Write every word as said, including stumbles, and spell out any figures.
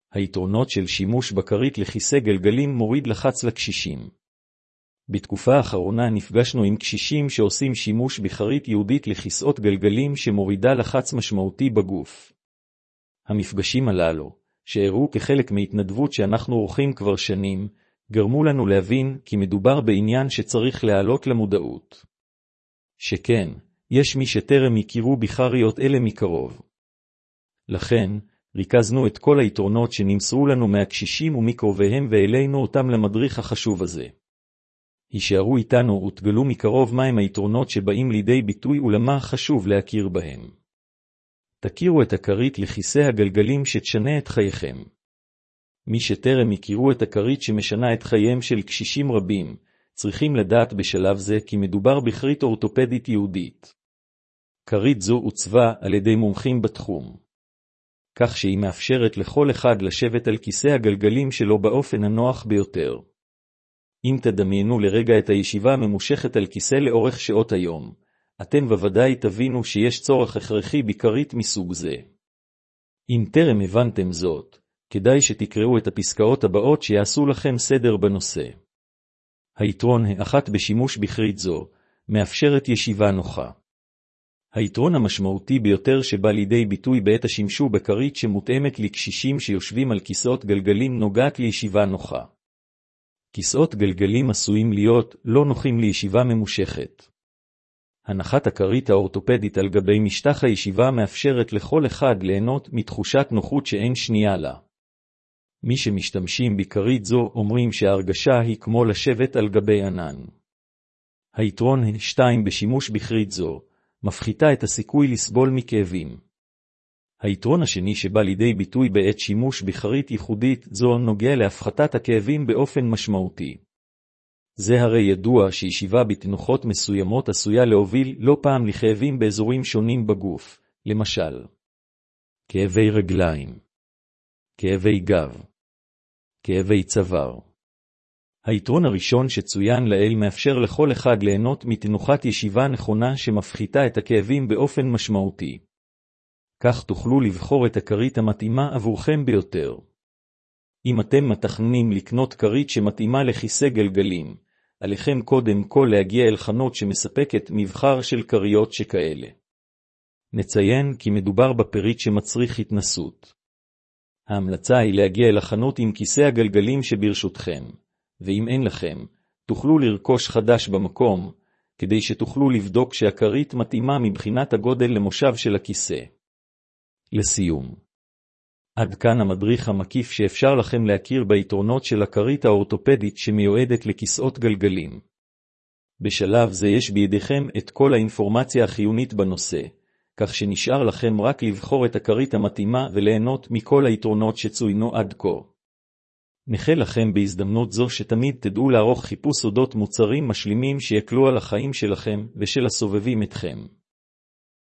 היתרונות של שימוש בכרית לכיסא גלגלים מוריד לחץ לקשישים. בתקופה האחרונה נפגשנו עם קשישים שעושים שימוש בכרית ייעודית לכיסאות גלגלים שמורידה לחץ משמעותי בגוף. המפגשים הללו, שהראו כחלק מהתנדבות שאנחנו עורכים כבר שנים, גרמו לנו להבין כי מדובר בעניין שצריך להעלות למודעות. שכן, יש מי שטרם הכירו בכריות אלה מקרוב. לכן, ריכזנו את כל היתרונות שנמסרו לנו מהקשישים ומקרוביהם ואלינו אותם למדריך החשוב הזה. הישארו איתנו ותגלו מקרוב מהם היתרונות שבאים לידי ביטוי ולמה חשוב להכיר בהם. תכירו את הכרית לכיסא הגלגלים שתשנה את חייכם. מי שטרם הכירו את הכרית שמשנה את חייהם של קשישים רבים, צריכים לדעת בשלב זה כי מדובר בכרית אורתופדית יהודית. כרית זו עוצבה על ידי מומחים בתחום, כך שהיא מאפשרת לכל אחד לשבת על כיסא הגלגלים שלו באופן הנוח ביותר. אם תדמיינו לרגע את הישיבה הממושכת על כיסא לאורך שעות היום, אתם בוודאי תבינו שיש צורך הכרחי בכרית מסוג זה. אם טרם הבנתם זאת, כדאי שתקראו את הפסקאות הבאות שיעשו לכם סדר בנושא. היתרון האחת בשימוש בכרית זו, מאפשרת ישיבה נוחה. היתרון המשמעותי ביותר שבא לידי ביטוי בעת השימשו בכרית שמותאמת לקשישים שיושבים על כיסאות גלגלים נוגעת לישיבה נוחה. כיסאות גלגלים עשויים להיות לא נוחים לישיבה ממושכת. הנחת הכרית האורתופדית על גבי משטח הישיבה מאפשרת לכל אחד ליהנות מתחושת נוחות שאין שנייה לה. מי שמשתמשים בכרית זו אומרים שההרגשה היא כמו לשבת על גבי ענן. היתרון השתיים בשימוש בכרית זו, מפחיתה את הסיכוי לסבול מכאבים. היתרון השני שבא לידי ביטוי בעת שימוש בכרית ייחודית זו נוגע להפחתת הכאבים באופן משמעותי. זה הרי ידוע שישיבה בתנוחות מסוימות עשויה להוביל לא פעם לכאבים באזורים שונים בגוף, למשל, כאבי רגליים, כאבי גב, כאבי צוואר. היתרון הראשון שצוין לעיל מאפשר לכל אחד ליהנות מתנוחת ישיבה נכונה שמפחיתה את הכאבים באופן משמעותי. כך תוכלו לבחור את הכרית המתאימה עבורכם ביותר. אם אתם מתכננים לקנות כרית שמתאימה לכיסא גלגלים, עליכם קודם כל להגיע אל חנות שמספקת מבחר של כריות שכאלה. נציין כי מדובר בפריט שמצריך התנסות. ההמלצה היא להגיע אל החנות עם כיסא הגלגלים שברשותכם, ואם אין לכם, תוכלו לרכוש חדש במקום, כדי שתוכלו לבדוק שהכרית מתאימה מבחינת הגודל למושב של הכיסא. לסיום, עד כאן המדריך המקיף שאפשר לכם להכיר ביתרונות של הכרית האורתופדית שמיועדת לכיסאות גלגלים. בשלב זה יש בידיכם את כל האינפורמציה החיונית בנושא, כך שנשאר לכם רק לבחור את הכרית המתאימה וליהנות מכל היתרונות שצוינו עד כה. נאחל לכם בהזדמנות זו שתמיד תדעו לערוך חיפוש אודות מוצרים משלימים שיקלו על החיים שלכם ושל הסובבים אתכם.